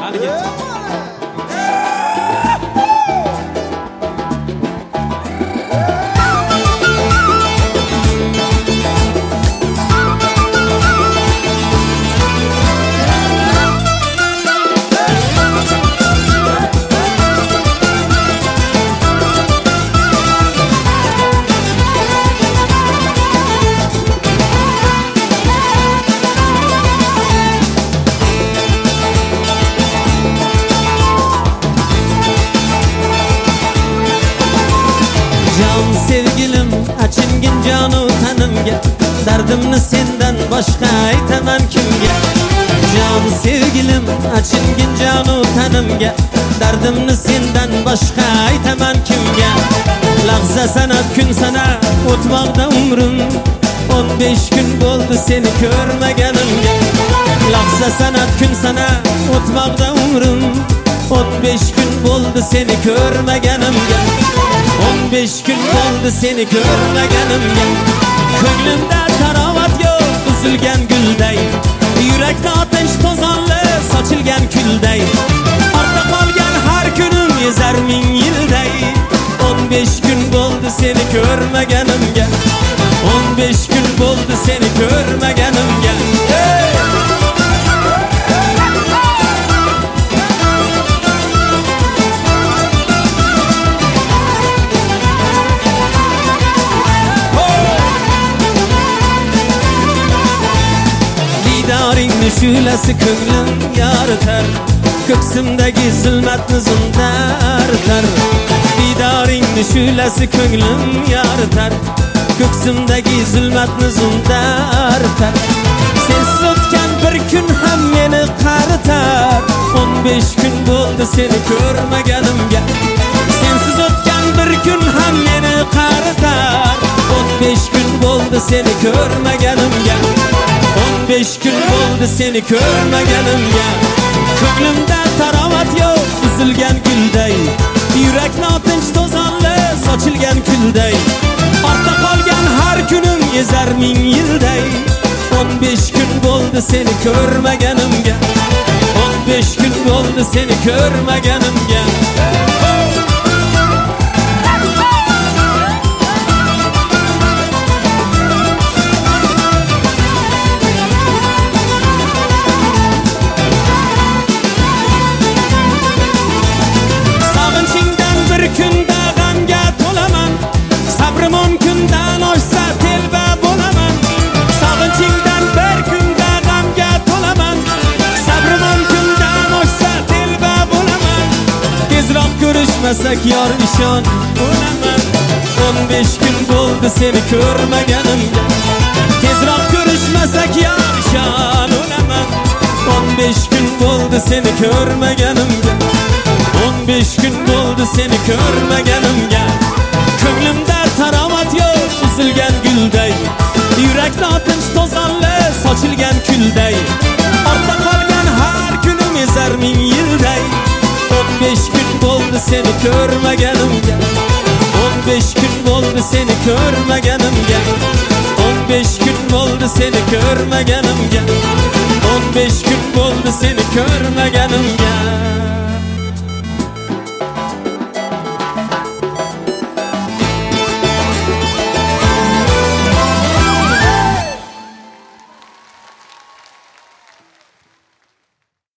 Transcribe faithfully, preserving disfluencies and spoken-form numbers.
Qani ketdi. Sevgilim açingin jonu tanimga, dardimni sendan boshqa aytaman kimga? Jon sevgilim açingin jonu tanimga, dardimni sendan boshqa aytaman kimga? Lahza sanab kun sanab o'tmoqda umrim, o'n besh kun bo'ldi seni ko'rmaganimga. Lahza sanab kun sanab o'tmoqda umrim, o'n besh kun bo'ldi seni ko'rmaganimga. o'n besh kun bo'ldi seni ko'rmaganimga. Ko'nglimda tarovat yo'q, uzilgan gulday, yurakda otinch to'zonli sochilgan kulday. Ortda qolgan har kunim ezar ming yilday. o'n besh kun bo'ldi seni ko'rmaganimga. o'n besh kun bo'ldi seni ko'rmaganimga. Hey! Şülesi ko'nglim yoritar, ko'ksimdagi zulmatni zundartar. Didoringni shulasi ko'nglim yoritar, ko'ksimdagi zulmatni zundartar. Sensiz o'tgan bir kun ham meni qaritar, o'n besh kun bo'ldi seni ko'rmaganimga. Sensiz o'tgan bir kun ham meni qaritar, o'n besh kun bo'ldi seni ko'rmaganimga. o'n besh kun bo'ldi seni ko'rmaganimga. Ko'nglimda tarovat yo'q, uzilgan gulday, yurakni otinch to'zonli sochilgan kulday. Ortda qolgan har kunim ezar ming yilday. o'n besh kun bo'ldi seni ko'rmaganimga. o'n besh kun bo'ldi seni ko'rmaganimga. Kunda g'amga to'laman, sabrim o'n kundan oshsa telba bo'laman. Sog'inchingdan bir kunda g'amga to'laman, sabrim o'n kundan oshsa telba bo'laman. Tezroq ko'rishmasak yor ishon bo'laman. o'n besh kun bo'ldi seni ko'rmaganimga. Tezroq ko'rishmasak yor ishon bo'laman. o'n besh kun bo'ldi seni ko'rmaganimga. o'n besh kun bo'ldi seni ko'rmaganimga. Ko'nglimda tarovat yo'q, uzilgan gulday, yurakda otinch to'zonli sochilgan kulday. Ortda qolgan har kunim ezar ming yilday. o'n besh kun bo'ldi seni ko'rmaganimga. o'n besh kun bo'ldi seni ko'rmaganimga. o'n besh kun bo'ldi seni ko'rmaganimga. o'n besh kun bo'ldi seni ko'rmaganimga.